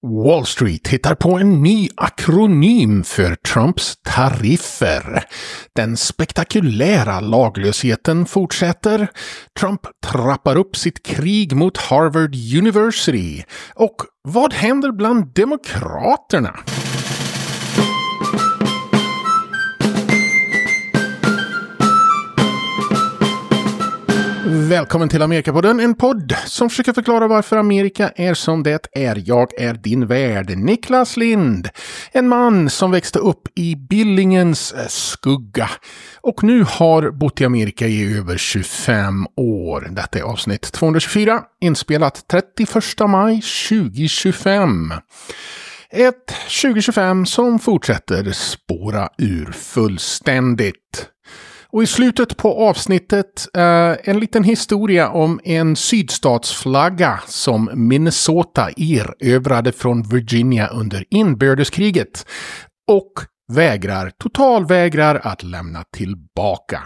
Wall Street hittar på en ny akronym för Trumps tariffer. Den spektakulära laglösheten fortsätter. Trump trappar upp sitt krig mot Harvard University. Och vad händer bland demokraterna? Välkommen till Amerikapodden, en podd som försöker förklara varför Amerika är som det är. Jag är din värd, Niklas Lind. En man som växte upp i Billingens skugga och nu har bott i Amerika i över 25 år. Detta är avsnitt 224, inspelat 31 maj 2025. Ett 2025 som fortsätter spåra ur fullständigt. Och i slutet på avsnittet en liten historia om en sydstatsflagga som Minnesota erövrade från Virginia under inbördeskriget och totalvägrar att lämna tillbaka.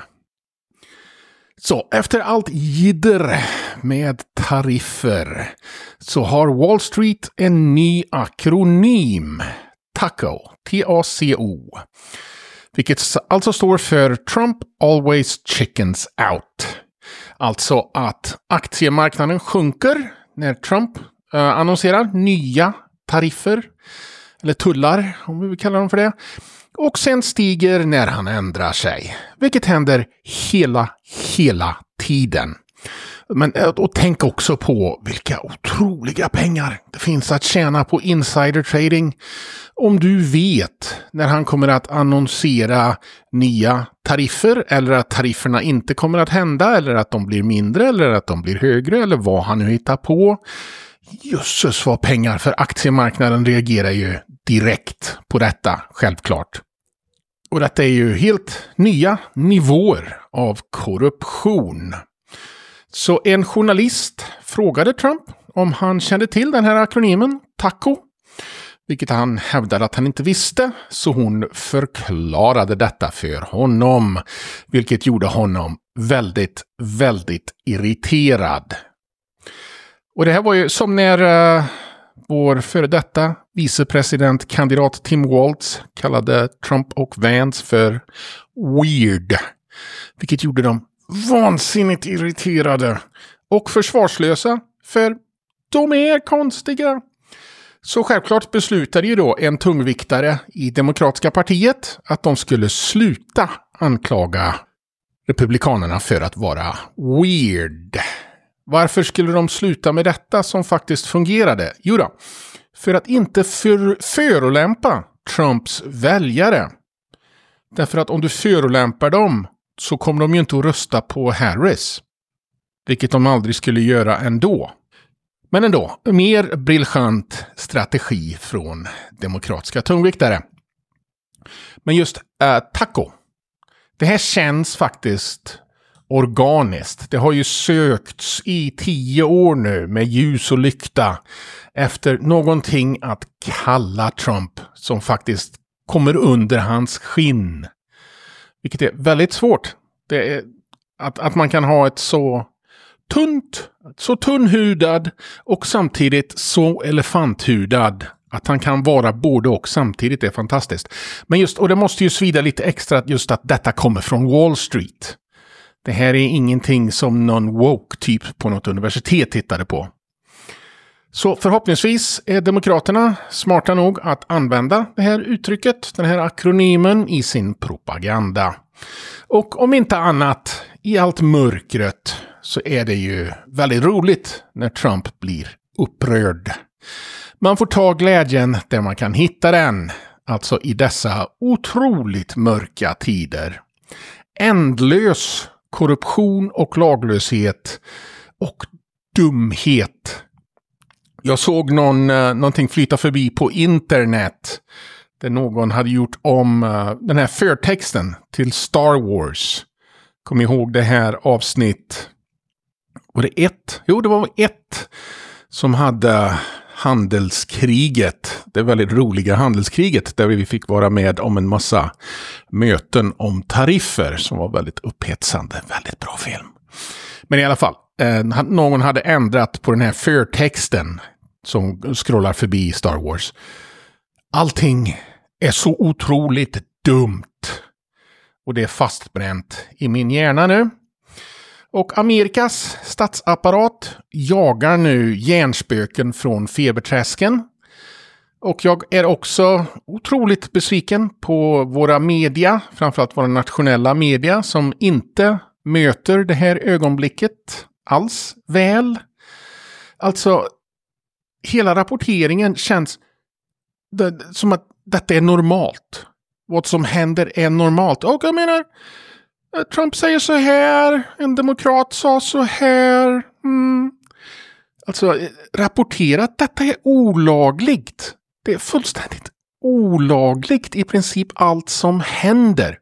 Så efter allt jidder med tariffer så har Wall Street en ny akronym, TACO, T-A-C-O. Vilket alltså står för Trump Always Chickens Out. Alltså att aktiemarknaden sjunker när Trump annonserar nya tariffer. Eller tullar, om vi vill kalla dem för det. Och sen stiger när han ändrar sig. Vilket händer hela tiden. Men och tänk också på vilka otroliga pengar det finns att tjäna på insider trading. Om du vet när han kommer att annonsera nya tariffer eller att tarifferna inte kommer att hända eller att de blir mindre eller att de blir högre eller vad han nu hittar på. Jösses vad pengar, för aktiemarknaden reagerar ju direkt på detta, självklart. Och detta är ju helt nya nivåer av korruption. Så en journalist frågade Trump om han kände till den här akronymen, TACO. Vilket han hävdade att han inte visste, så hon förklarade detta för honom. Vilket gjorde honom väldigt irriterad. Och det här var ju som när vår före detta vicepresidentkandidat Tim Walz kallade Trump och Vance för weird. Vilket gjorde dem vansinnigt irriterade och försvarslösa, för de är konstiga. Så självklart beslutade ju då en tungviktare i Demokratiska partiet att de skulle sluta anklaga republikanerna för att vara weird. Varför skulle de sluta med detta som faktiskt fungerade? Jo då, för att inte förolämpa Trumps väljare. Därför att om du förolämpar dem så kommer de ju inte att rösta på Harris. Vilket de aldrig skulle göra ändå. Men ändå, mer briljant strategi från demokratiska tungviktare. Men just TACO. Det här känns faktiskt organiskt. Det har ju sökts i 10 år nu med ljus och lykta efter någonting att kalla Trump som faktiskt kommer under hans skinn. Vilket är väldigt svårt. Det är att man kan ha ett så tunnhudad och samtidigt så elefanthudad att han kan vara både och samtidigt är fantastiskt. Men och det måste ju svida lite extra just att detta kommer från Wall Street. Det här är ingenting som någon woke typ på något universitet tittade på. Så förhoppningsvis är demokraterna smarta nog att använda det här uttrycket, den här akronymen i sin propaganda. Och om inte annat, i allt mörkret så är det ju väldigt roligt när Trump blir upprörd. Man får ta glädjen där man kan hitta den, alltså i dessa otroligt mörka tider. Ändlös korruption och laglöshet och dumhet. Jag såg någonting flyta förbi på internet där någon hade gjort om den här förtexten till Star Wars. Kom ihåg det här avsnitt. Och det var ett som hade handelskriget. Det väldigt roliga handelskriget där vi fick vara med om en massa möten om tariffer som var väldigt upphetsande. Väldigt bra film. Men i alla fall, någon hade ändrat på den här förtexten som scrollar förbi Star Wars. Allting är så otroligt dumt. Och det är fastbränt i min hjärna nu. Och Amerikas statsapparat jagar nu hjärnspöken från feberträsken. Och jag är också otroligt besviken på våra media, framförallt våra nationella media, som inte möter det här ögonblicket alls väl. Alltså, hela rapporteringen känns som att detta är normalt. Vad som händer är normalt. Och jag menar, Trump säger så här, en demokrat sa så här. Alltså, rapportera att detta är olagligt. Det är fullständigt olagligt i princip allt som händer.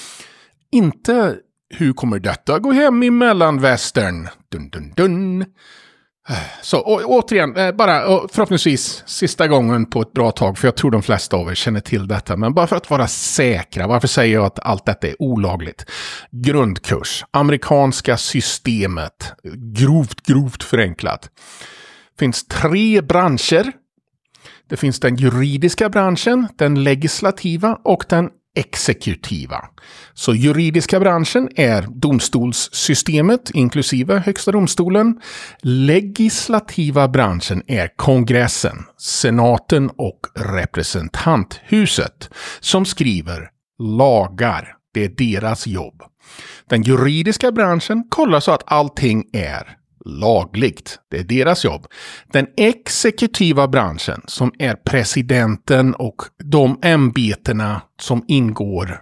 Inte hur kommer detta gå hem i mellanvästern? Dun, dun, dun. Så återigen, bara förhoppningsvis sista gången på ett bra tag, för jag tror de flesta av er känner till detta, men bara för att vara säkra, varför säger jag att allt detta är olagligt? Grundkurs, amerikanska systemet, grovt förenklat. Finns 3 branscher. Det finns den juridiska branschen, den legislativa och den exekutiva. Så juridiska branschen är domstolssystemet inklusive högsta domstolen. Legislativa branschen är kongressen, senaten och representanthuset som skriver lagar. Det är deras jobb. Den juridiska branschen kollar så att allting är lagligt. Det är deras jobb. Den exekutiva branschen, som är presidenten och de ämbetena som ingår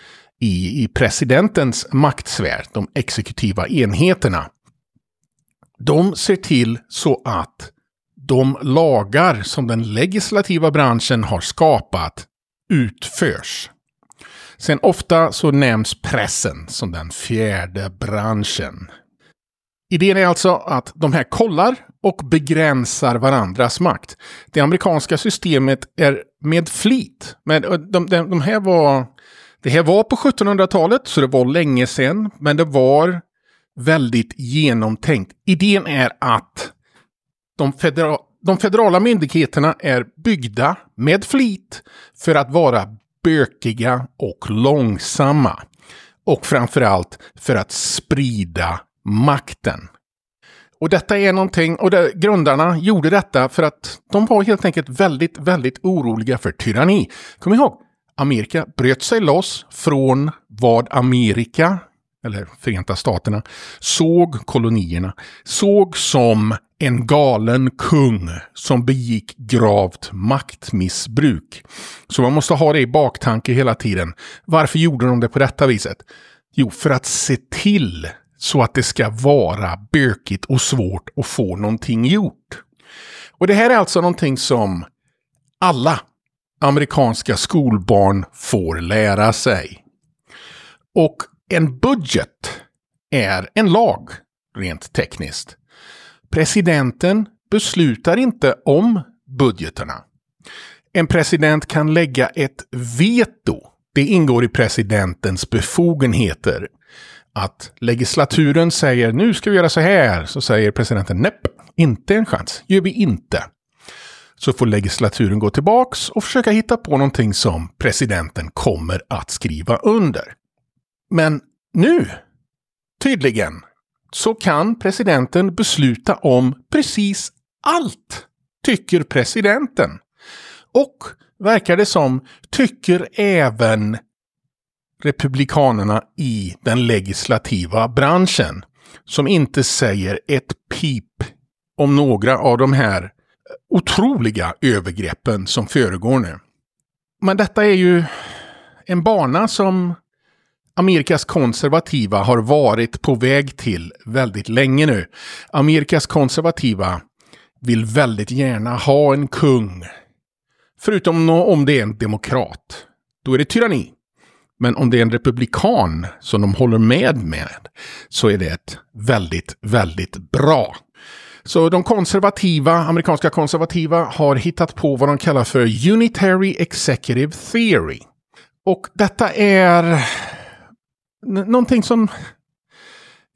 i presidentens maktsfär, de exekutiva enheterna, de ser till så att de lagar som den legislativa branschen har skapat utförs. Sen ofta så nämns pressen som den 4:e branschen. Idén är alltså att de här kollar och begränsar varandras makt. Det amerikanska systemet är med flit. Men det här var på 1700-talet, så det var länge sedan. Men det var väldigt genomtänkt. Idén är att de federala myndigheterna är byggda med flit för att vara bökiga och långsamma. Och framförallt för att sprida makten. Och detta är någonting, och grundarna gjorde detta för att de var helt enkelt väldigt, väldigt oroliga för tyranni. Kom ihåg, Amerika bröt sig loss från vad Amerika, eller Förenta Staterna, såg kolonierna, såg som en galen kung som begick gravt maktmissbruk. Så man måste ha det i baktanke hela tiden. Varför gjorde de det på detta viset? Jo, för att se till så att det ska vara bökigt och svårt att få någonting gjort. Och det här är alltså någonting som alla amerikanska skolbarn får lära sig. Och en budget är en lag, rent tekniskt. Presidenten beslutar inte om budgeterna. En president kan lägga ett veto. Det ingår i presidentens befogenheter. Att legislaturen säger nu ska vi göra så här, så säger presidenten nej, inte en chans, gör vi inte. Så får legislaturen gå tillbaks och försöka hitta på någonting som presidenten kommer att skriva under. Men nu, tydligen, så kan presidenten besluta om precis allt, tycker presidenten. Och verkar det som, tycker även republikanerna i den legislativa branschen, som inte säger ett pip om några av de här otroliga övergreppen som föregår nu. Men detta är ju en bana som Amerikas konservativa har varit på väg till väldigt länge nu. Amerikas konservativa vill väldigt gärna ha en kung. Förutom om det är en demokrat. Då är det tyranni. Men om det är en republikan som de håller med så är det väldigt, väldigt bra. Så de amerikanska konservativa har hittat på vad de kallar för Unitary Executive Theory. Och detta är någonting som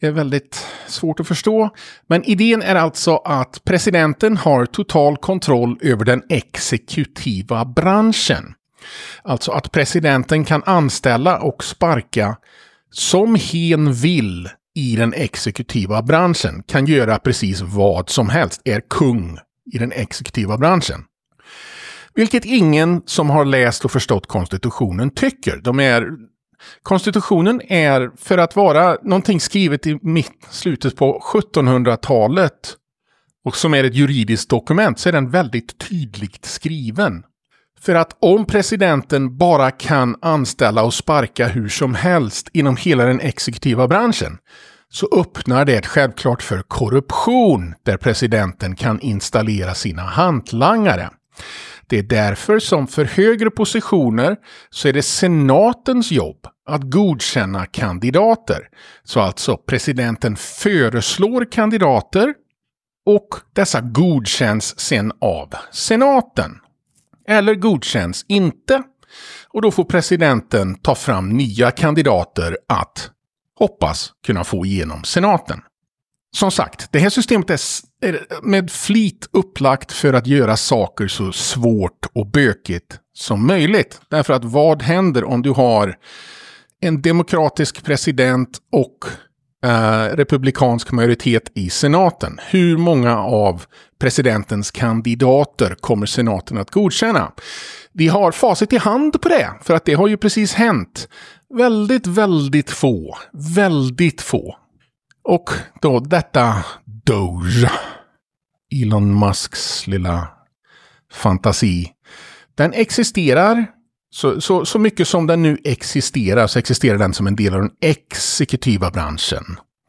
är väldigt svårt att förstå. Men idén är alltså att presidenten har total kontroll över den exekutiva branschen. Alltså att presidenten kan anställa och sparka som hen vill i den exekutiva branschen. Kan göra precis vad som helst. Är kung i den exekutiva branschen. Vilket ingen som har läst och förstått konstitutionen tycker. Konstitutionen är för att vara någonting skrivet i slutet på 1700-talet och som är ett juridiskt dokument, så är den väldigt tydligt skriven. För att om presidenten bara kan anställa och sparka hur som helst inom hela den exekutiva branschen, så öppnar det självklart för korruption där presidenten kan installera sina hantlangare. Det är därför som för högre positioner så är det senatens jobb att godkänna kandidater. Så alltså presidenten föreslår kandidater och dessa godkänns sen av senaten. Eller godkänns inte, och då får presidenten ta fram nya kandidater att hoppas kunna få igenom senaten. Som sagt, det här systemet är med flit upplagt för att göra saker så svårt och bökigt som möjligt. Därför att vad händer om du har en demokratisk president och republikansk majoritet i senaten? Hur många av presidentens kandidater kommer senaten att godkänna? Vi har facit i hand på det, för att det har ju precis hänt. Väldigt, väldigt få. Väldigt få. Och då detta Doge, Elon Musks lilla fantasi, den existerar så mycket som den nu existerar, så existerar den som en del av den exekutiva branschen.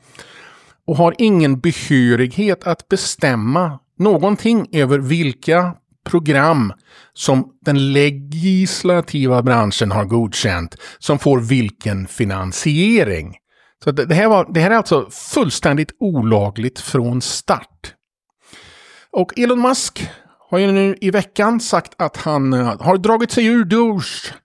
Och har ingen behörighet att bestämma någonting över vilka program som den legislativa branschen har godkänt som får vilken finansiering. Så det här är alltså fullständigt olagligt från start. Och Elon Musk har ju nu i veckan sagt att han har dragit sig ur Doge.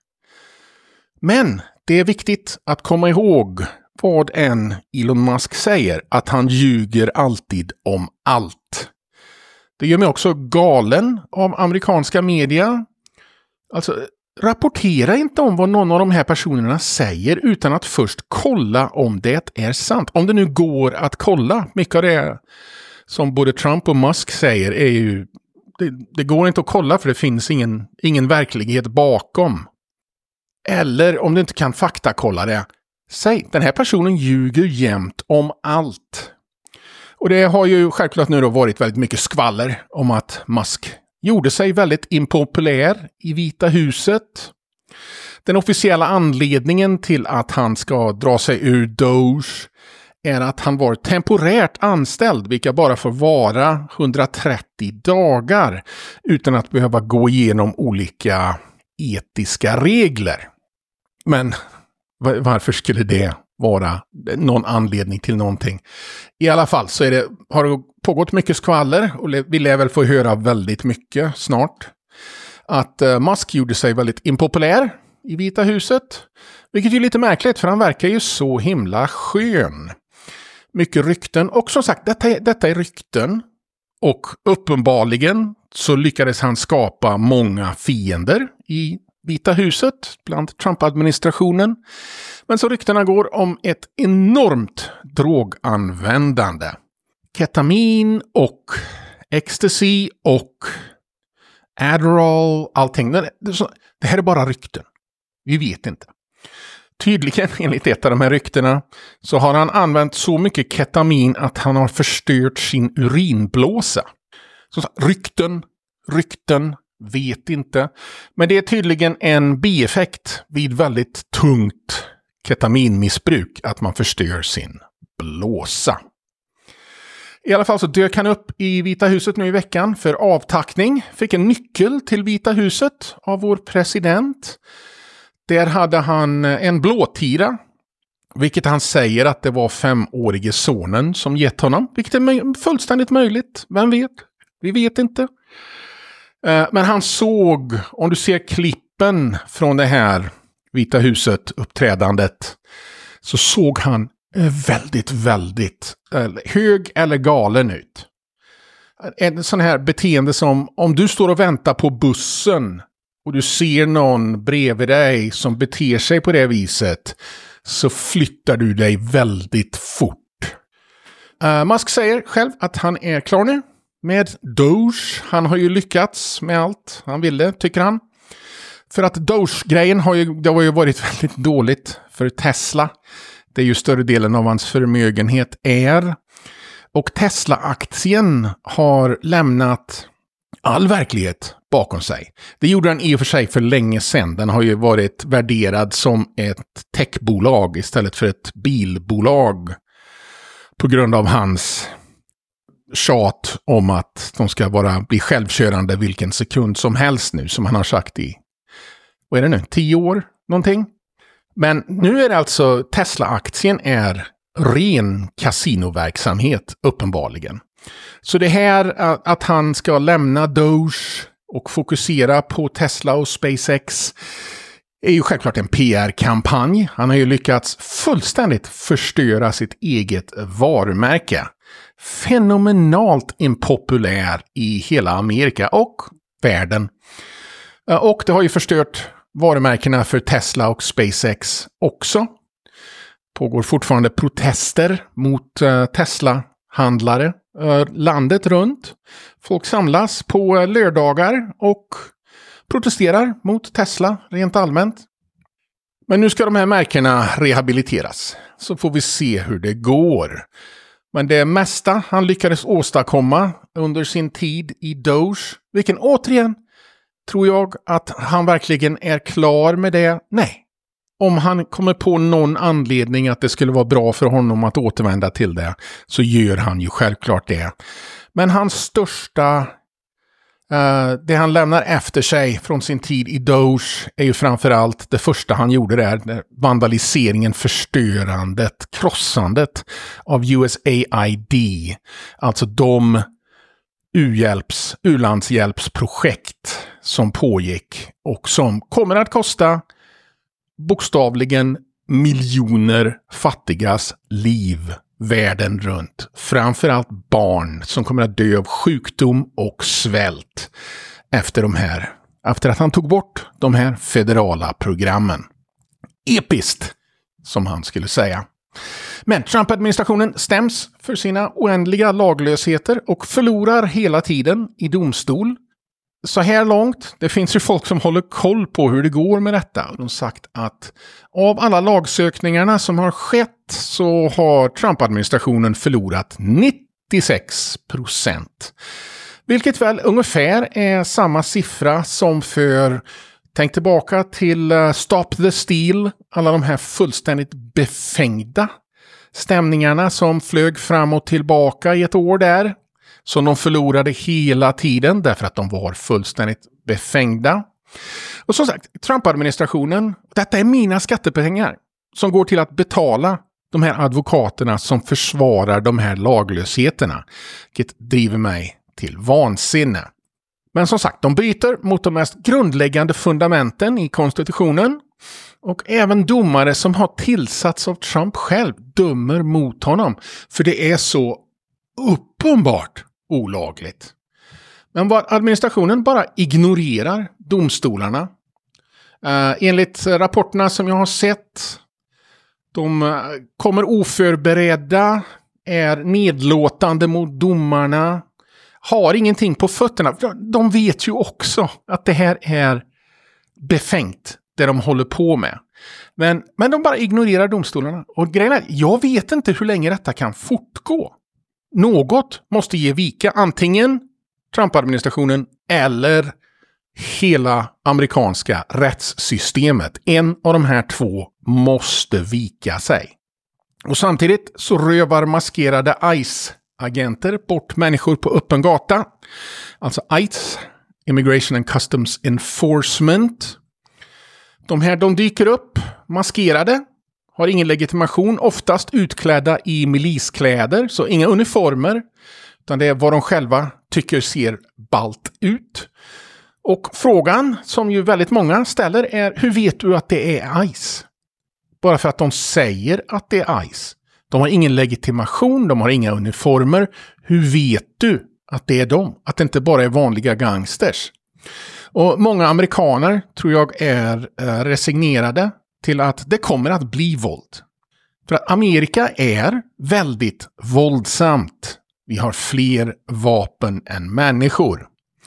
Men det är viktigt att komma ihåg vad än Elon Musk säger, att han ljuger alltid om allt. Det gör mig också galen av amerikanska media. Alltså, rapportera inte om vad någon av de här personerna säger utan att först kolla om det är sant. Om det nu går att kolla. Mycket av det som både Trump och Musk säger är ju... Det går inte att kolla för det finns ingen verklighet bakom. Eller om du inte kan faktakolla det. Säg, den här personen ljuger jämt om allt. Och det har ju självklart nu då varit väldigt mycket skvaller om att Musk gjorde sig väldigt impopulär i Vita huset. Den officiella anledningen till att han ska dra sig ur Doge är att han var temporärt anställd, vilka bara får vara 130 dagar utan att behöva gå igenom olika etiska regler. Men varför skulle det vara någon anledning till någonting? I alla fall så har det pågått mycket skvaller och vi lär väl få höra väldigt mycket snart. Att Musk gjorde sig väldigt impopulär i Vita huset. Vilket är lite märkligt för han verkar ju så himla skön. Mycket rykten. Och som sagt, detta är rykten. Och uppenbarligen så lyckades han skapa många fiender i Vita huset bland Trump-administrationen. Men så ryktena går om ett enormt droganvändande. Ketamin och ecstasy och Adderall, allting. Det här är bara rykten. Vi vet inte. Tydligen, enligt ett av de här ryktena, så har han använt så mycket ketamin att han har förstört sin urinblåsa. Så rykten, vet inte. Men det är tydligen en bieffekt vid väldigt tungt ketaminmissbruk att man förstör sin blåsa. I alla fall så dök han upp i Vita huset nu i veckan för avtackning. Fick en nyckel till Vita huset av vår president. Där hade han en blåtira, vilket han säger att det var 5-årige sonen som gett honom. Vilket är fullständigt möjligt. Vem vet? Vi vet inte. Men han såg, om du ser klippen från det här Vita huset uppträdandet, så såg han väldigt, väldigt hög eller galen ut. En sån här beteende som om du står och väntar på bussen och du ser någon bredvid dig som beter sig på det viset, så flyttar du dig väldigt fort. Musk säger själv att han är klar nu med Doge. Han har ju lyckats med allt han ville, tycker han. För att Doge-grejen har ju varit väldigt dåligt för Tesla. Det är ju större delen av hans förmögenhet är. Och Tesla-aktien har lämnat all verklighet bakom sig. Det gjorde den i och för sig för länge sedan. Den har ju varit värderad som ett techbolag istället för ett bilbolag. På grund av hans tjat om att de ska bli självkörande vilken sekund som helst nu, som han har sagt i, vad är det nu, 10 år någonting. Men nu är det alltså, Tesla-aktien är ren kasinoverksamhet uppenbarligen. Så det här att han ska lämna Doge och fokusera på Tesla och SpaceX är ju självklart en PR-kampanj. Han har ju lyckats fullständigt förstöra sitt eget varumärke. Fenomenalt impopulär i hela Amerika och världen. Och det har ju förstört varumärkena för Tesla och SpaceX också. Pågår fortfarande protester mot Tesla-handlare landet runt. Folk samlas på lördagar och protesterar mot Tesla rent allmänt. Men nu ska de här märkena rehabiliteras. Så får vi se hur det går. Men det mesta han lyckades åstadkomma under sin tid i Doge, vilken återigen tror jag att han verkligen är klar med det? Nej. Om han kommer på någon anledning att det skulle vara bra för honom att återvända till det, så gör han ju självklart det. Men hans största, det han lämnar efter sig från sin tid i Doge är ju framförallt det första han gjorde där, vandaliseringen, förstörandet, krossandet av USAID. Alltså de u-landshjälpsprojekt som pågick och som kommer att kosta bokstavligen miljoner fattigas liv världen runt. Framförallt barn som kommer att dö av sjukdom och svält efter att han tog bort de här federala programmen. Episkt, som han skulle säga. Men Trump-administrationen stäms för sina oändliga laglösheter och förlorar hela tiden i domstol. Så här långt, det finns ju folk som håller koll på hur det går med detta. De har sagt att av alla lagsökningarna som har skett så har Trump-administrationen förlorat 96%. Vilket väl ungefär är samma siffra som för, tänk tillbaka till Stop the Steal, alla de här fullständigt befängda stämningarna som flög fram och tillbaka i ett år där. Som de förlorade hela tiden därför att de var fullständigt befängda. Och som sagt, Trump-administrationen, detta är mina skattepengar som går till att betala de här advokaterna som försvarar de här laglösheterna. Vilket driver mig till vansinne. Men som sagt, de bryter mot de mest grundläggande fundamenten i konstitutionen. Och även domare som har tillsatts av Trump själv dömer mot honom. För det är så uppenbart olagligt. Men vad administrationen bara ignorerar domstolarna. Enligt rapporterna som jag har sett, de kommer oförberedda, är nedlåtande mot domarna, har ingenting på fötterna. De vet ju också att det här är befängt, det de håller på med. Men de bara ignorerar domstolarna. Och grejen är, jag vet inte hur länge detta kan fortgå. Något måste ge vika, antingen Trump-administrationen eller hela amerikanska rättssystemet. En av de här två måste vika sig. Och samtidigt så rövar maskerade ICE-agenter bort människor på öppen gata. Alltså ICE, Immigration and Customs Enforcement. De dyker upp maskerade. Har ingen legitimation, oftast utklädda i miliskläder, så inga uniformer, utan det är vad de själva tycker ser ballt ut. Och frågan som ju väldigt många ställer är, hur vet du att det är ICE? Bara för att de säger att det är ICE. De har ingen legitimation, de har inga uniformer. Hur vet du att det är de? Att det inte bara är vanliga gangsters? Och många amerikaner tror jag är resignerade till att det kommer att bli våld. För att Amerika är väldigt våldsamt. Vi har fler vapen än människor.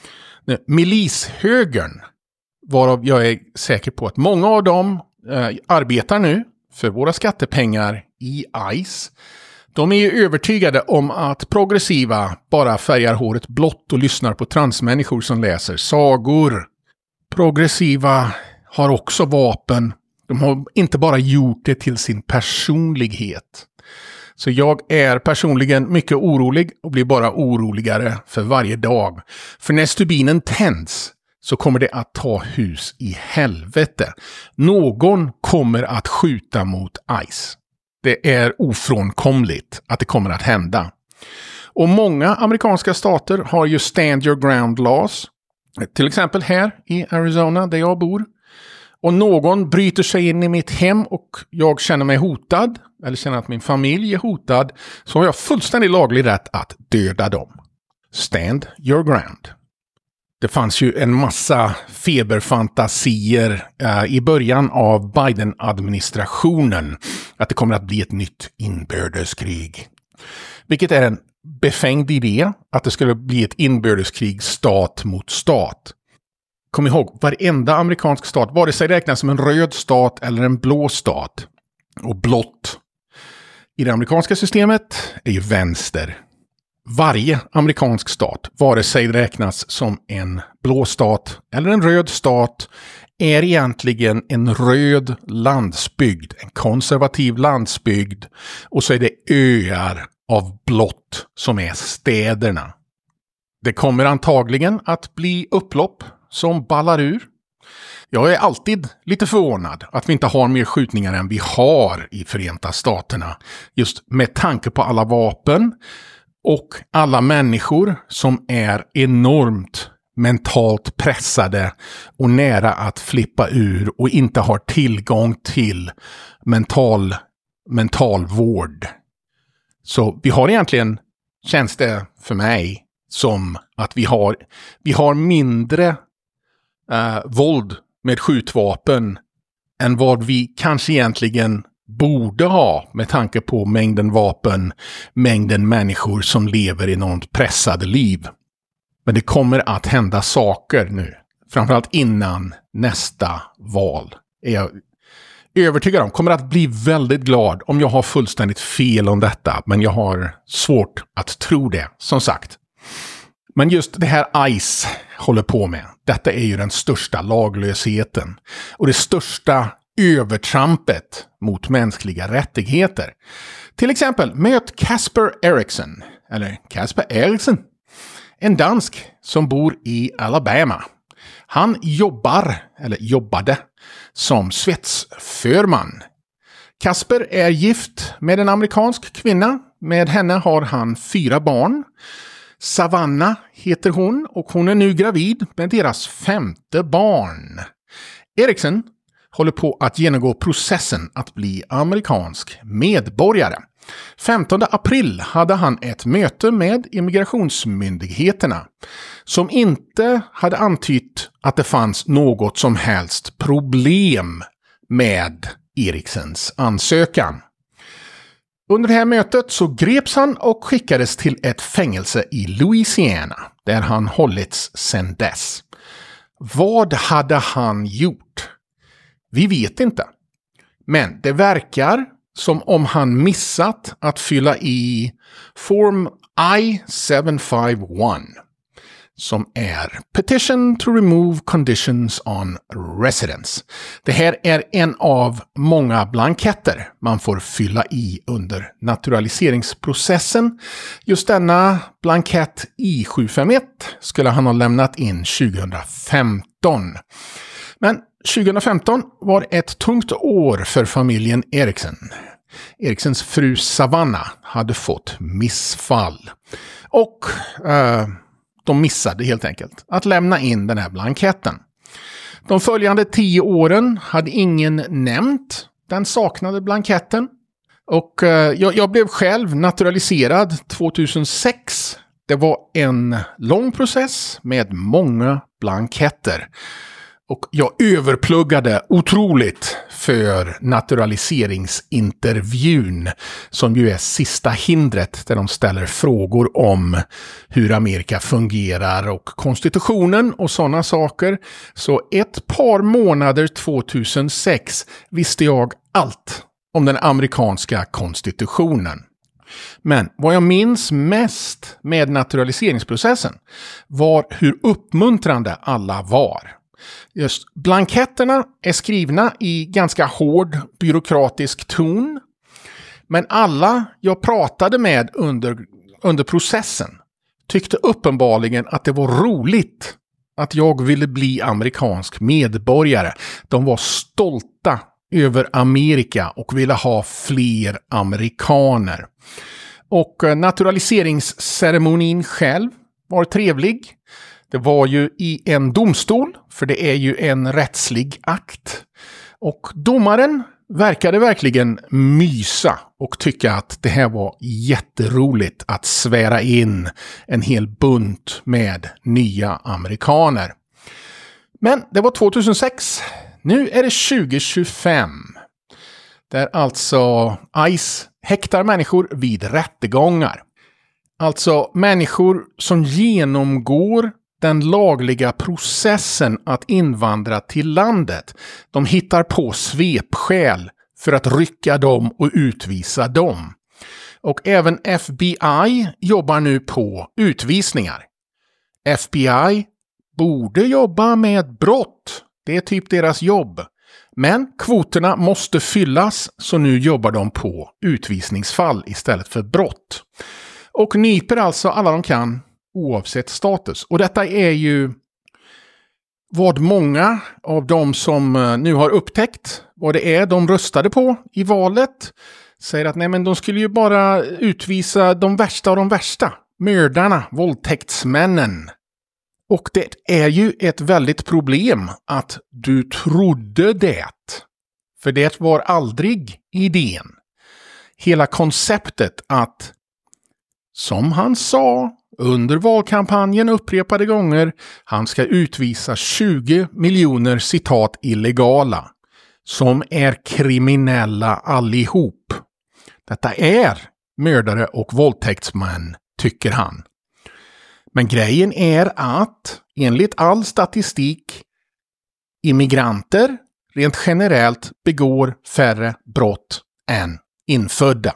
Milishögern, varav jag är säker på att många av dem arbetar nu för våra skattepengar i ICE. De är ju övertygade om att progressiva bara färgar håret blått och lyssnar på transmänniskor som läser sagor. Progressiva har också vapen. De har inte bara gjort det till sin personlighet. Så jag är personligen mycket orolig och blir bara oroligare för varje dag. För när stubinen tänds så kommer det att ta hus i helvete. Någon kommer att skjuta mot ICE. Det är ofrånkomligt att det kommer att hända. Och många amerikanska stater har ju stand your ground laws. Till exempel här i Arizona där jag bor. Och någon bryter sig in i mitt hem och jag känner mig hotad, eller känner att min familj är hotad, så har jag fullständigt laglig rätt att döda dem. Stand your ground. Det fanns ju en massa feberfantasier i början av Biden-administrationen att det kommer att bli ett nytt inbördeskrig. Vilket är en befängd idé att det skulle bli ett inbördeskrig stat mot stat. Kom ihåg, varenda amerikansk stat, vare sig räknas som en röd stat eller en blå stat. Och blått i det amerikanska systemet är ju vänster. Varje amerikansk stat, vare sig räknas som en blå stat eller en röd stat, är egentligen en röd landsbygd, en konservativ landsbygd. Och så är det öar av blått som är städerna. Det kommer antagligen att bli upplopp som ballar ur. Jag är alltid lite förvånad att vi inte har mer skjutningar än vi har i Förenta Staterna. Just med tanke på alla vapen och alla människor som är enormt mentalt pressade och nära att flippa ur och inte har tillgång till mental vård. Så vi har egentligen, känns det för mig, som att vi har mindre våld med skjutvapen än vad vi kanske egentligen borde ha med tanke på mängden vapen, mängden människor som lever enormt pressade liv. Men det kommer att hända saker nu, framförallt innan nästa val. Är jag övertygad om, kommer att bli väldigt glad om jag har fullständigt fel om detta, men jag har svårt att tro det, som sagt. Men just det här ICE håller på med, detta är ju den största laglösheten och det största övertrampet mot mänskliga rättigheter. Till exempel, möt Casper Eriksson, en dansk som bor i Alabama. Han jobbade som svetsförman. Casper är gift med en amerikansk kvinna. Med henne har han 4 barn. Savannah heter hon och hon är nu gravid med deras 5:e barn. Eriksson håller på att genomgå processen att bli amerikansk medborgare. 15 april hade han ett möte med immigrationsmyndigheterna som inte hade antytt att det fanns något som helst problem med Erikssons ansökan. Under det här mötet så greps han och skickades till ett fängelse i Louisiana där han hållits sedan dess. Vad hade han gjort? Vi vet inte. Men det verkar som om han missat att fylla i Form I-751 som är Petition to Remove Conditions on Residence. Det här är en av många blanketter man får fylla i under naturaliseringsprocessen. Just denna blankett I-751 skulle han ha lämnat in 2015. Men 2015 var ett tungt år för familjen Eriksson. Erikssons fru Savannah hade fått missfall. Och de missade helt enkelt att lämna in den här blanketten. De följande 10 åren hade ingen nämnt den saknade blanketten. Och jag blev själv naturaliserad 2006. Det var en lång process med många blanketter. Och jag överpluggade otroligt för naturaliseringsintervjun, som ju är sista hindret där de ställer frågor om hur Amerika fungerar och konstitutionen och sådana saker. Så ett par månader 2006 visste jag allt om den amerikanska konstitutionen. Men vad jag minns mest med naturaliseringsprocessen var hur uppmuntrande alla var. Just blanketterna är skrivna i ganska hård byråkratisk ton. Men alla jag pratade med under processen tyckte uppenbarligen att det var roligt att jag ville bli amerikansk medborgare. De var stolta över Amerika och ville ha fler amerikaner. Och naturaliseringsceremonin själv var trevlig. Det var ju i en domstol, för det är ju en rättslig akt. Och domaren verkade verkligen mysa och tycka att det här var jätteroligt att svära in en hel bunt med nya amerikaner. Men det var 2006. Nu är det 2025. Där alltså ICE häktar människor vid rättegångar. Alltså människor som genomgår den lagliga processen att invandra till landet. De hittar på svepskäl för att rycka dem och utvisa dem. Och även FBI jobbar nu på utvisningar. FBI borde jobba med brott. Det är typ deras jobb. Men kvoterna måste fyllas, så nu jobbar de på utvisningsfall istället för brott. Och nyper alltså alla de kan oavsett status. Och detta är ju vad många av de som nu har upptäckt vad det är de röstade på i valet säger att nej, men de skulle ju bara utvisa de värsta av de värsta. Mördarna, våldtäktsmännen. Och det är ju ett väldigt problem att du trodde det. För det var aldrig idén. Hela konceptet att, som han sa under valkampanjen upprepade gånger, han ska utvisa 20 miljoner citat illegala som är kriminella allihop. Detta är mördare och våldtäktsmän, tycker han. Men grejen är att enligt all statistik immigranter rent generellt begår färre brott än infödda.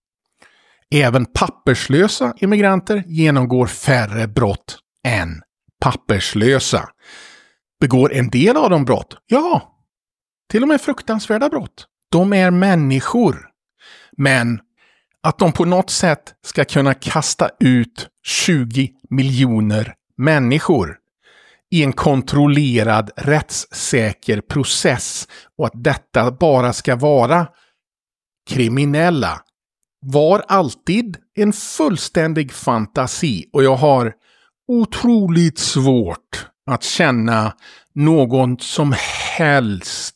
Även papperslösa immigranter genomgår färre brott än papperslösa. Begår en del av dem brott? Ja, till och med fruktansvärda brott. De är människor. Men att de på något sätt ska kunna kasta ut 20 miljoner människor i en kontrollerad, rättssäker process och att detta bara ska vara kriminella var alltid en fullständig fantasi, och jag har otroligt svårt att känna någon som helst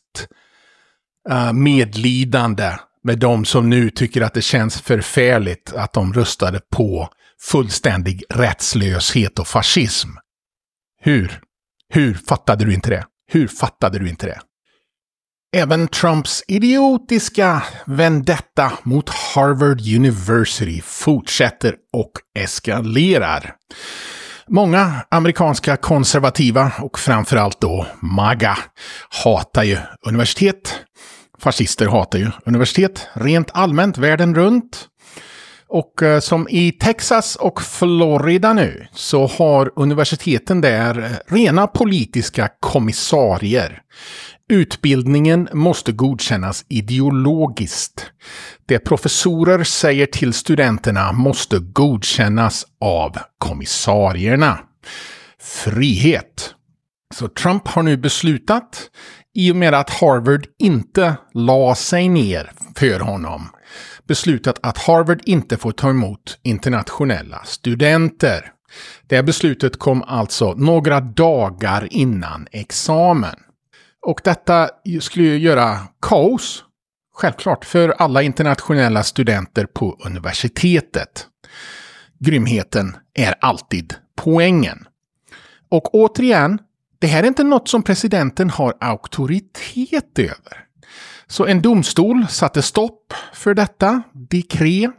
medlidande med de som nu tycker att det känns förfärligt att de röstade på fullständig rättslöshet och fascism. Hur fattade du inte det? Hur fattade du inte det? Även Trumps idiotiska vendetta mot Harvard University fortsätter och eskalerar. Många amerikanska konservativa och framförallt då MAGA hatar ju universitet. Fascister hatar ju universitet rent allmänt världen runt. Och som i Texas och Florida nu så har universiteten där rena politiska kommissarier. Utbildningen måste godkännas ideologiskt. Det professorer säger till studenterna måste godkännas av kommissarierna. Frihet. Så Trump har nu beslutat, i och med att Harvard inte la sig ner för honom, beslutat att Harvard inte får ta emot internationella studenter. Det beslutet kom alltså några dagar innan examen. Och detta skulle ju göra kaos, Självklart för alla internationella studenter på universitetet. Grymheten är alltid poängen. Och återigen, det här är inte något som presidenten har auktoritet över. Så en domstol satte stopp för detta dekret.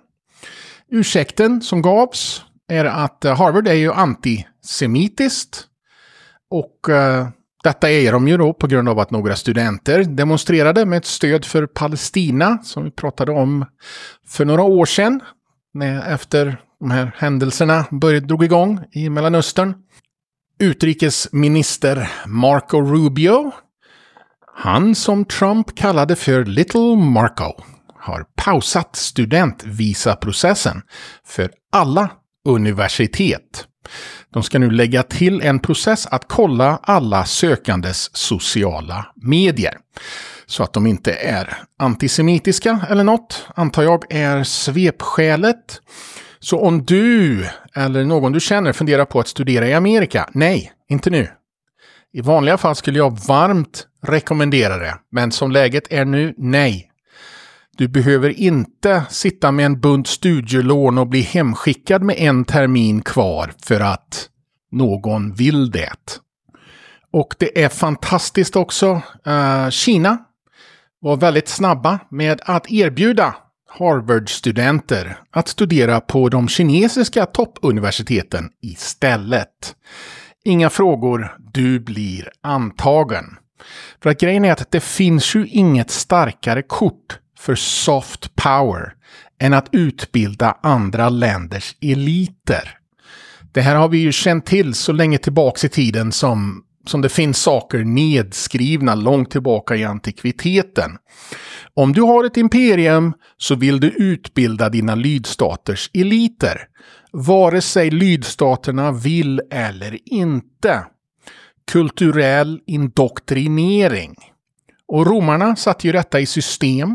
Ursäkten som gavs är att Harvard är ju antisemitiskt. Och detta är de ju då på grund av att några studenter demonstrerade med ett stöd för Palestina som vi pratade om för några år sedan. Efter de här händelserna drog igång i Mellanöstern. Utrikesminister Marco Rubio, han som Trump kallade för Little Marco, har pausat studentvisaprocessen för alla universitet. De ska nu lägga till en process att kolla alla sökandes sociala medier. Så att de inte är antisemitiska eller något, antar jag är svepskälet. Så om du eller någon du känner funderar på att studera i Amerika, nej, inte nu. I vanliga fall skulle jag varmt rekommendera det, men som läget är nu, nej. Du behöver inte sitta med en bunt studielån och bli hemskickad med en termin kvar för att någon vill det. Och det är fantastiskt också. Kina var väldigt snabba med att erbjuda Harvard-studenter att studera på de kinesiska toppuniversiteten istället. Inga frågor, du blir antagen. För att grejen är att det finns ju inget starkare kort för soft power än att utbilda andra länders eliter. Det här har vi ju känt till så länge tillbaka i tiden som det finns saker nedskrivna långt tillbaka i antikviteten. Om du har ett imperium så vill du utbilda dina lydstaters eliter. Vare sig lydstaterna vill eller inte. Kulturell indoktrinering. Och romarna satte ju detta i system.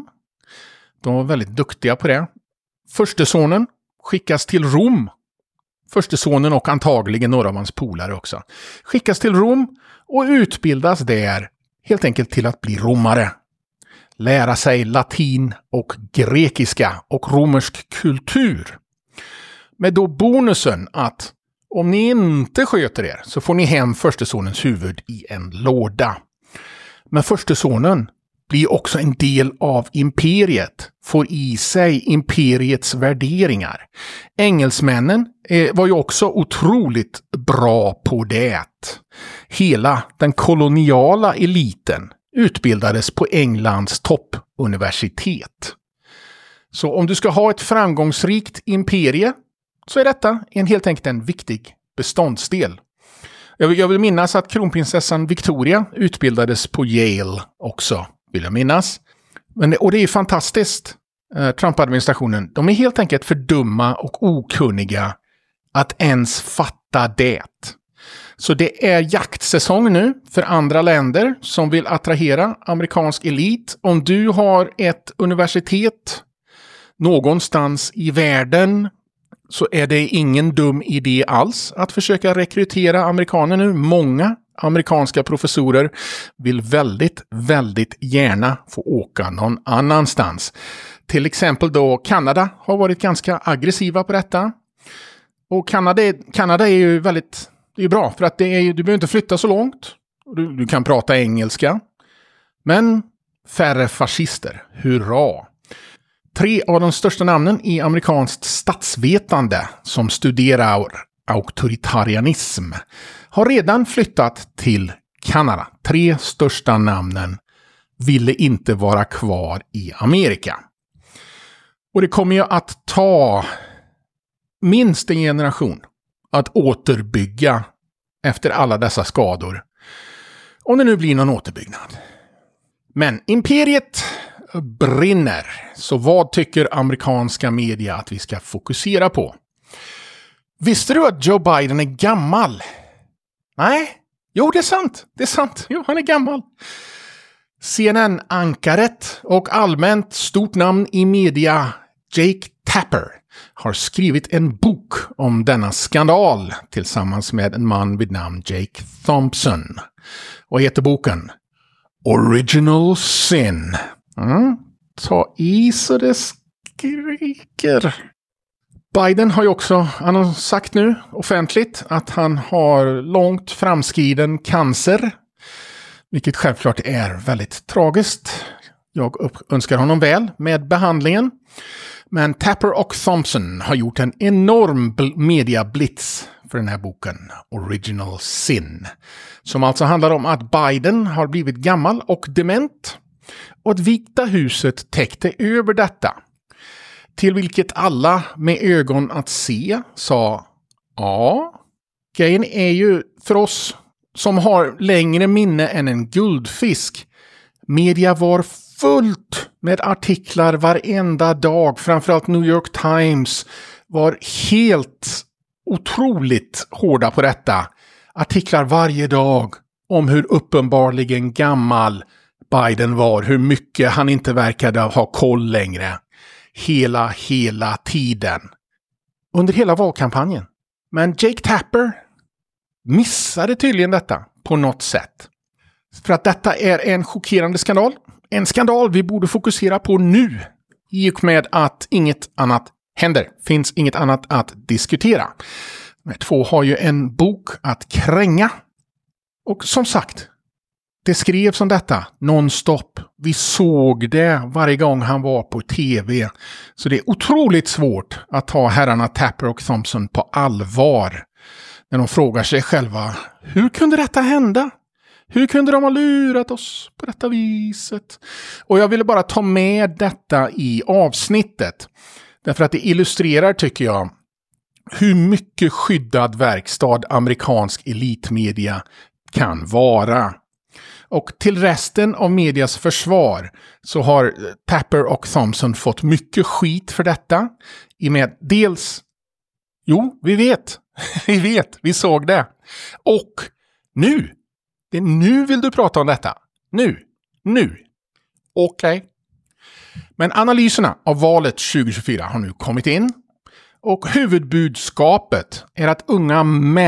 De var väldigt duktiga på det. Förste sonen skickas till Rom. Förste sonen och antagligen några av hans polare också. Skickas till Rom och utbildas där helt enkelt till att bli romare. Lära sig latin och grekiska och romersk kultur. Med då bonusen att om ni inte sköter er så får ni hem förste sonens huvud i en låda. Men förste sonen blir också en del av imperiet, får i sig imperiets värderingar. Engelsmännen var ju också otroligt bra på det. Hela den koloniala eliten utbildades på Englands toppuniversitet. Så om du ska ha ett framgångsrikt imperie så är detta helt enkelt en viktig beståndsdel. Jag vill minnas att kronprinsessan Victoria utbildades på Yale också, vill jag minnas. Och det är fantastiskt. Trump-administrationen, de är helt enkelt för dumma och okunniga att ens fatta det. Så det är jaktsäsong nu för andra länder som vill attrahera amerikansk elit. Om du har ett universitet någonstans i världen så är det ingen dum idé alls att försöka rekrytera amerikaner nu. Många amerikanska professorer vill väldigt, väldigt gärna få åka någon annanstans. Till exempel då Kanada har varit ganska aggressiva på detta. Och Kanada är ju väldigt bra för att du behöver inte flytta så långt. Du kan prata engelska. Men färre fascister. Hurra! 3 av de största namnen i amerikanskt statsvetande som studerar auktoritarianism har redan flyttat till Kanada. 3 största namnen ville inte vara kvar i Amerika. Och det kommer ju att ta minst en generation att återbygga efter alla dessa skador. Om det nu blir någon återbyggnad. Men imperiet brinner. Så vad tycker amerikanska media att vi ska fokusera på? Visste du att Joe Biden är gammal? Nej? Jo, det är sant. Det är sant. Jo, han är gammal. CNN-ankaret och allmänt stort namn i media Jake Tapper har skrivit en bok om denna skandal tillsammans med en man vid namn Jake Thompson. Vad heter boken? Original Sin. ta i så det skriker. Biden har ju också, han har sagt nu offentligt att han har långt framskriden cancer. Vilket självklart är väldigt tragiskt. Jag önskar honom väl med behandlingen. Men Tapper och Thompson har gjort en enorm mediablitz för den här boken, Original Sin. Som alltså handlar om att Biden har blivit gammal och dement. Och att Vita huset täckte över detta. Till vilket alla med ögon att se sa, ja, grejen är ju för oss som har längre minne än en guldfisk. Media var fullt med artiklar varenda dag. Framförallt New York Times var helt otroligt hårda på detta. Artiklar varje dag om hur uppenbarligen gammal Biden var. Hur mycket han inte verkade ha koll längre. Hela tiden. Under hela valkampanjen. Men Jake Tapper missade tydligen detta på något sätt. För att detta är en chockerande skandal. En skandal vi borde fokusera på nu. I och med att inget annat händer. Finns inget annat att diskutera. De två har ju en bok att kränga. Och som sagt, det skrevs om detta nonstop. Vi såg det varje gång han var på tv. Så det är otroligt svårt att ta herrarna Tapper och Thompson på allvar. När de frågar sig själva, hur kunde detta hända? Hur kunde de ha lurat oss på detta viset? Och jag ville bara ta med detta i avsnittet. Därför att det illustrerar, tycker jag, hur mycket skyddad verkstad amerikansk elitmedia kan vara. Och till resten av medias försvar så har Tapper och Thompson fått mycket skit för detta. I med dels, vi vet, vi såg det. Och nu vill du prata om detta. Nu. Okej. Men analyserna av valet 2024 har nu kommit in. Och huvudbudskapet är att unga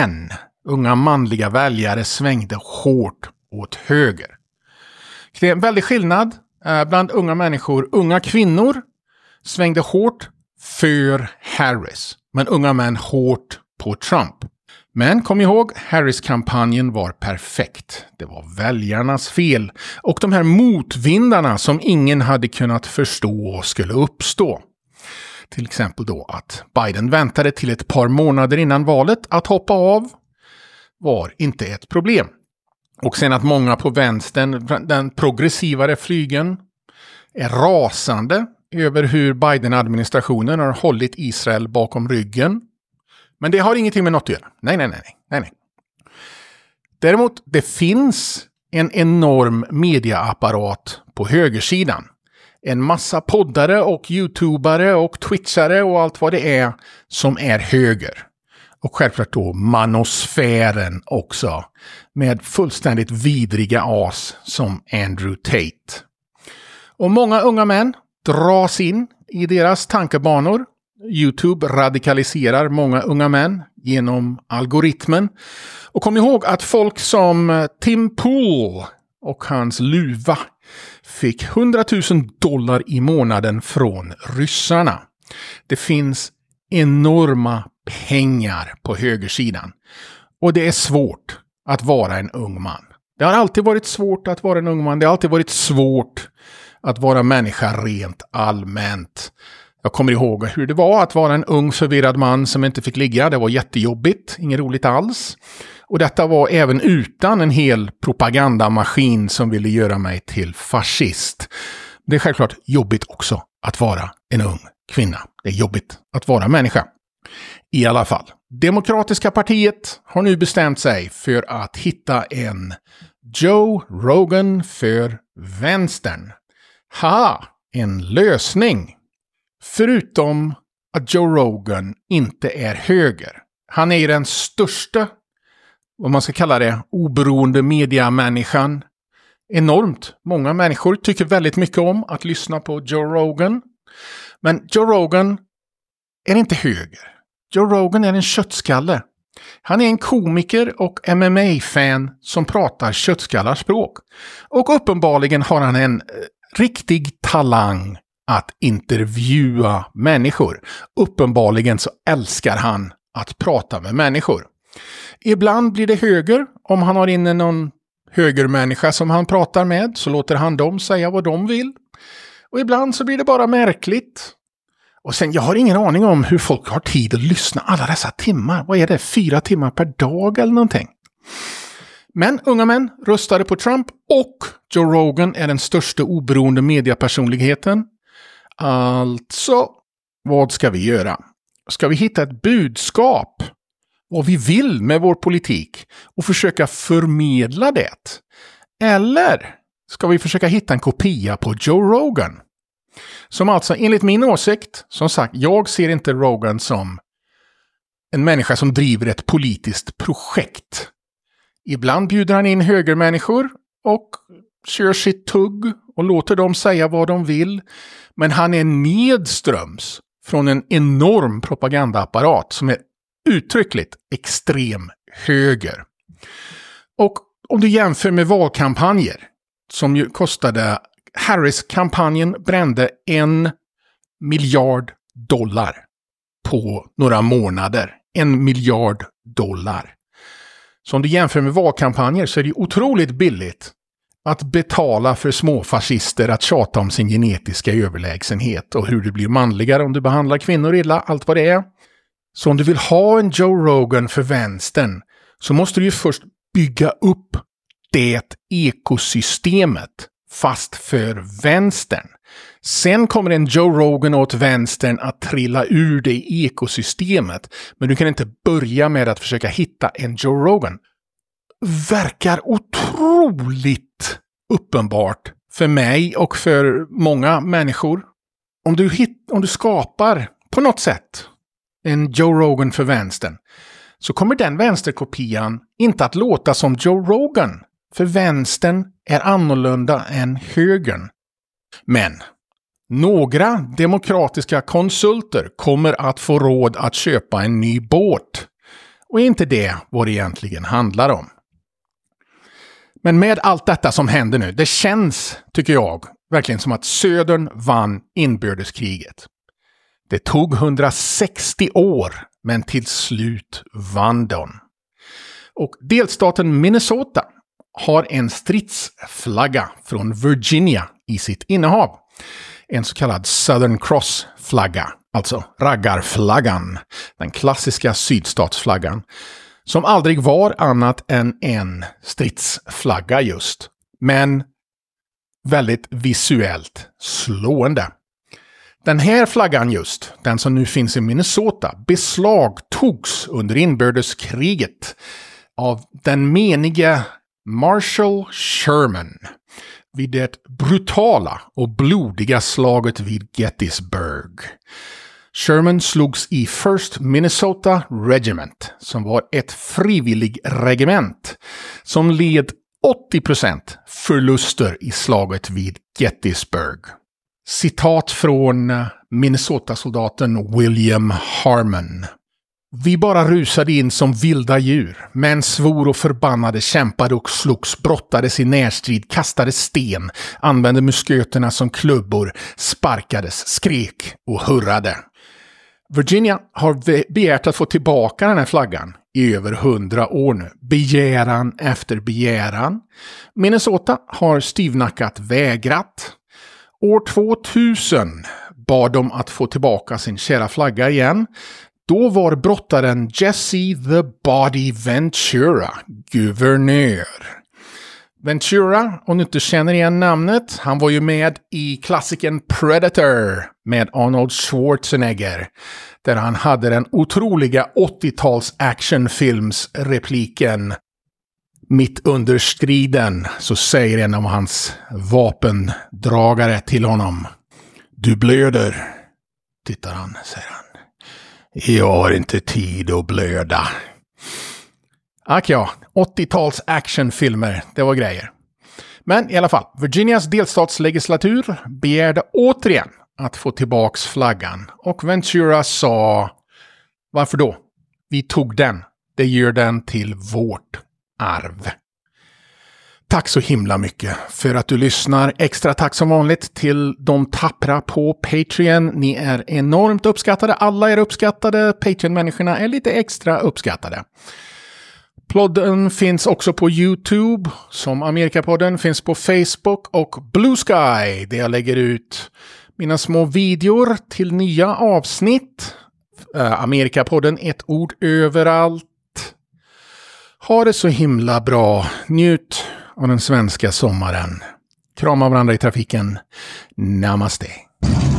manliga väljare svängde hårt åt höger. Det är en väldig skillnad bland unga människor. Unga kvinnor svängde hårt för Harris, men unga män hårt på Trump. Men kom ihåg, Harris-kampanjen var perfekt. Det var väljarnas fel. Och de här motvindarna som ingen hade kunnat förstå skulle uppstå. Till exempel då att Biden väntade till ett par månader innan valet att hoppa av var inte ett problem. Och sen att många på vänstern, den progressivare flygen, är rasande över hur Biden-administrationen har hållit Israel bakom ryggen. Men det har ingenting med något att göra. Nej. Däremot, det finns en enorm mediaapparat på högersidan. En massa poddare och youtubare och twitchare och allt vad det är som är höger. Och självklart då manosfären också. Med fullständigt vidriga as som Andrew Tate. Och många unga män dras in i deras tankebanor. YouTube radikaliserar många unga män genom algoritmen. Och kom ihåg att folk som Tim Pool och hans luva fick $100,000 i månaden från ryssarna. Det finns enorma pengar på högersidan. Och det är svårt att vara en ung man. Det har alltid varit svårt att vara en ung man. Det har alltid varit svårt att vara människa rent allmänt. Jag kommer ihåg hur det var att vara en ung förvirrad man som inte fick ligga. Det var jättejobbigt, inget roligt alls. Och detta var även utan en hel propagandamaskin som ville göra mig till fascist. Det är självklart jobbigt också att vara en ung kvinna. Det är jobbigt att vara människa. I alla fall. Demokratiska partiet har nu bestämt sig för att hitta en Joe Rogan för vänstern. En lösning. Förutom att Joe Rogan inte är höger. Han är den största, vad man ska kalla det, oberoende mediamänniskan. Enormt många människor tycker väldigt mycket om att lyssna på Joe Rogan. Men Joe Rogan är inte höger. Joe Rogan är en köttskalle. Han är en komiker och MMA-fan som pratar köttskallarspråk. Och uppenbarligen har han en riktig talang att intervjua människor. Uppenbarligen så älskar han att prata med människor. Ibland blir det höger. Om han har inne någon högermänniska som han pratar med så låter han dem säga vad de vill. Och ibland så blir det bara märkligt. Och sen, jag har ingen aning om hur folk har tid att lyssna alla dessa timmar. Vad är det? 4 timmar per dag eller någonting? Men unga män röstade på Trump och Joe Rogan är den största oberoende mediapersonligheten. Alltså, vad ska vi göra? Ska vi hitta ett budskap? Vad vi vill med vår politik och försöka förmedla det? Eller ska vi försöka hitta en kopia på Joe Rogan? Som alltså, enligt min åsikt, som sagt, jag ser inte Rogan som en människa som driver ett politiskt projekt. Ibland bjuder han in högermänniskor och kör sitt tugg och låter dem säga vad de vill. Men han är nedströms från en enorm propagandaapparat som är uttryckligt extrem höger. Och om du jämför med valkampanjer som ju kostade, Harris-kampanjen brände $1 miljard på några månader. $1 miljard. Så om du jämför med valkampanjer så är det otroligt billigt att betala för småfascister att tjata om sin genetiska överlägsenhet och hur du blir manligare om du behandlar kvinnor illa, allt vad det är. Så om du vill ha en Joe Rogan för vänstern så måste du ju först bygga upp det ekosystemet fast för vänstern. Sen kommer en Joe Rogan åt vänstern att trilla ur det ekosystemet. Men du kan inte börja med att försöka hitta en Joe Rogan. Verkar otroligt uppenbart för mig och för många människor. Om du skapar på något sätt en Joe Rogan för vänstern så kommer den vänsterkopian inte att låta som Joe Rogan. För vänstern är annorlunda än högern. Men några demokratiska konsulter kommer att få råd att köpa en ny båt. Och är inte det vad det egentligen handlar om. Men med allt detta som händer nu, det känns, tycker jag, verkligen som att Södern vann inbördeskriget. Det tog 160 år, men till slut vann de. Och delstaten Minnesota har en stridsflagga från Virginia i sitt innehav. En så kallad Southern Cross-flagga, alltså raggarflaggan, den klassiska sydstatsflaggan, som aldrig var annat än en stridsflagga just, men väldigt visuellt slående. Den här flaggan just, den som nu finns i Minnesota, beslagtogs under inbördeskriget av den menige Marshall Sherman vid det brutala och blodiga slaget vid Gettysburg. Sherman slogs i First Minnesota Regiment, som var ett frivillig regement som led 80% förluster i slaget vid Gettysburg. Citat från Minnesota-soldaten William Harmon. Vi bara rusade in som vilda djur. Män svor och förbannade, kämpade och slogs, brottades i närstrid, kastade sten, använde musköterna som klubbor, sparkades, skrek och hurrade. Virginia har begärt att få tillbaka den här flaggan i över 100 år nu. Begäran efter begäran. Minnesota har styvnackat vägrat. År 2000 bad de att få tillbaka sin kära flagga igen. Då var brottaren Jesse the Body Ventura guvernör. Ventura, om du inte känner igen namnet, han var ju med i klassikern Predator med Arnold Schwarzenegger. Där han hade den otroliga 80-tals actionfilms-repliken. Mitt under striden så säger en av hans vapendragare till honom: Du blöder. Tittar han, säger han. Jag har inte tid att blöda. Ja, 80-tals actionfilmer, det var grejer. Men i alla fall, Virginias delstatslegislatur begärde återigen att få tillbaks flaggan. Och Ventura sa, varför då? Vi tog den Det gör den till vårt arv. Tack så himla mycket för att du lyssnar. Extra tack som vanligt till de tappra på Patreon. Ni är enormt uppskattade. Alla är uppskattade. Patreon-människorna är lite extra uppskattade. Podden finns också på YouTube som Amerikapodden. Finns på Facebook och Blue Sky där jag lägger ut mina små videor till nya avsnitt. Amerikapodden, ett ord överallt. Ha det så himla bra. Njut av den svenska sommaren. Krama varandra i trafiken. Namaste.